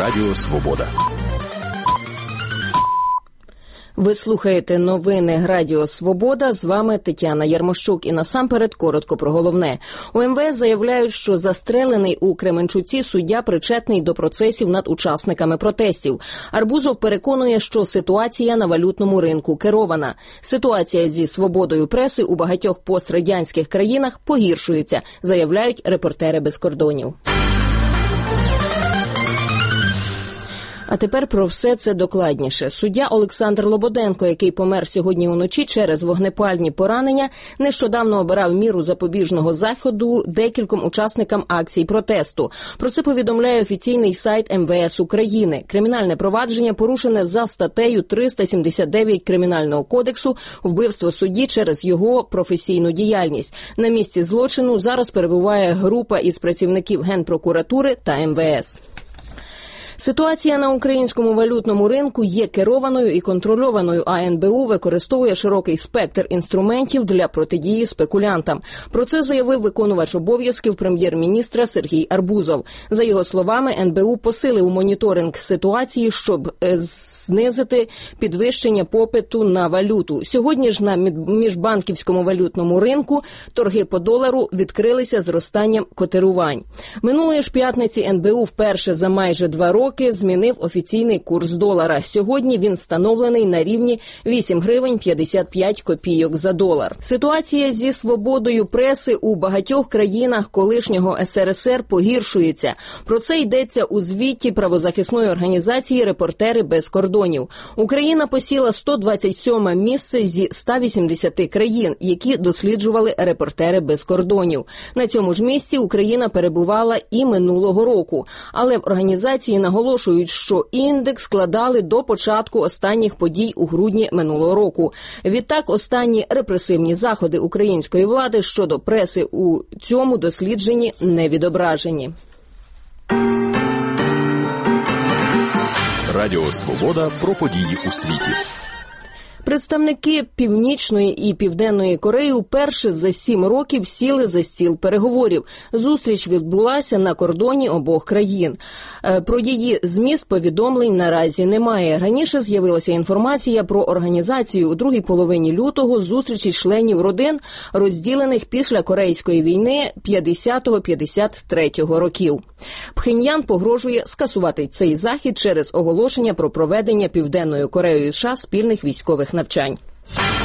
Радіо Свобода. Ви слухаєте новини Радіо Свобода. З вами Тетяна Ярмощук. І насамперед коротко про головне. У МВС заявляють, що застрелений у Кременчуці суддя причетний до процесів над учасниками протестів. Арбузов переконує, що ситуація на валютному ринку керована. Ситуація зі свободою преси у багатьох пострадянських країнах погіршується, заявляють «Репортери без кордонів». А тепер про все це докладніше. Суддя Олександр Лободенко, який помер сьогодні уночі через вогнепальні поранення, нещодавно обирав міру запобіжного заходу декільком учасникам акцій протесту. Про це повідомляє офіційний сайт МВС України. Кримінальне провадження порушене за статтею 379 Кримінального кодексу «Вбивство судді через його професійну діяльність». На місці злочину зараз перебуває група із працівників Генпрокуратури та МВС. Ситуація на українському валютному ринку є керованою і контрольованою, а НБУ використовує широкий спектр інструментів для протидії спекулянтам. Про це заявив виконувач обов'язків прем'єр-міністра Сергій Арбузов. За його словами, НБУ посилив моніторинг ситуації, щоб знизити підвищення попиту на валюту. Сьогодні ж на міжбанківському валютному ринку торги по долару відкрилися зростанням котирувань. Минулої ж п'ятниці НБУ вперше за майже 2 роки змінив офіційний курс долара. Сьогодні він встановлений на рівні 8 гривень 55 копійок за долар. Ситуація зі свободою преси у багатьох країнах колишнього СРСР погіршується. Про це йдеться у звіті правозахисної організації «Репортери без кордонів». Україна посіла 127-ме місце зі 180 країн, які досліджували «Репортери без кордонів». На цьому ж місці Україна перебувала і минулого року. Але в організації наголошують, що індекс складали до початку останніх подій у грудні минулого року. Відтак, останні репресивні заходи української влади щодо преси у цьому дослідженні не відображені. Радіо Свобода про події у світі. Представники Північної і Південної Кореї вперше за 7 років сіли за стіл переговорів. Зустріч відбулася на кордоні обох країн. Про її зміст повідомлень наразі немає. Раніше з'явилася інформація про організацію у другій половині лютого зустрічі членів родин, розділених після Корейської війни 50-53 років. Пхеньян погрожує скасувати цей захід через оголошення про проведення Південною Кореєю і США спільних військових навчань.